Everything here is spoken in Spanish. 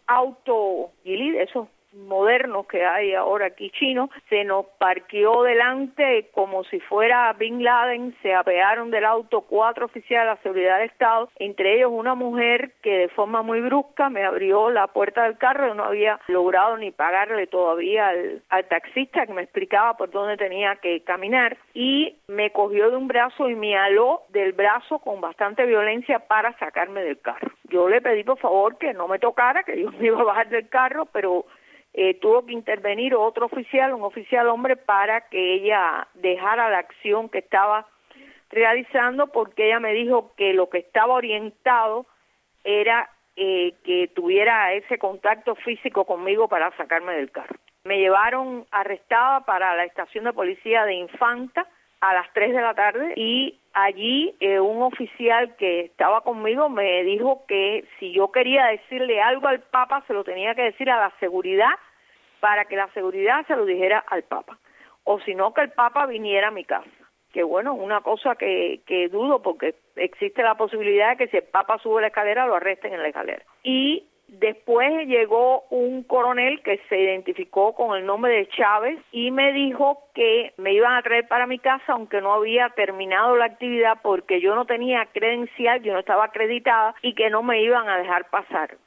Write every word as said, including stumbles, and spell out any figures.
auto Geely, de esos modernos que hay ahora aquí chinos, se nos parqueó delante como si fuera Bin Laden. Se apearon del auto cuatro oficiales de la seguridad del Estado, entre ellos una mujer que de forma muy brusca me abrió la puerta del carro. Yo no había logrado ni pagarle todavía al, al taxista que me explicaba por dónde tenía que caminar, y me cogió de un brazo y me aló del brazo con bastante violencia para sacarme del carro. Yo le pedí por favor que no me tocara, que yo me iba a bajar del carro, pero Eh, tuvo que intervenir otro oficial, un oficial hombre, para que ella dejara la acción que estaba realizando, porque ella me dijo que lo que estaba orientado era eh, que tuviera ese contacto físico conmigo para sacarme del carro. Me llevaron arrestada para la estación de policía de Infanta a las tres de la tarde, y allí eh, un oficial que estaba conmigo me dijo que si yo quería decirle algo al Papa, se lo tenía que decir a la seguridad, para que la seguridad se lo dijera al Papa, o si no, que el Papa viniera a mi casa. Que bueno, una cosa que, que dudo, porque existe la posibilidad de que si el Papa sube la escalera, lo arresten en la escalera. Y después llegó un coronel que se identificó con el nombre de Chávez y me dijo que me iban a traer para mi casa, aunque no había terminado la actividad, porque yo no tenía credencial, yo no estaba acreditada, y que no me iban a dejar pasar.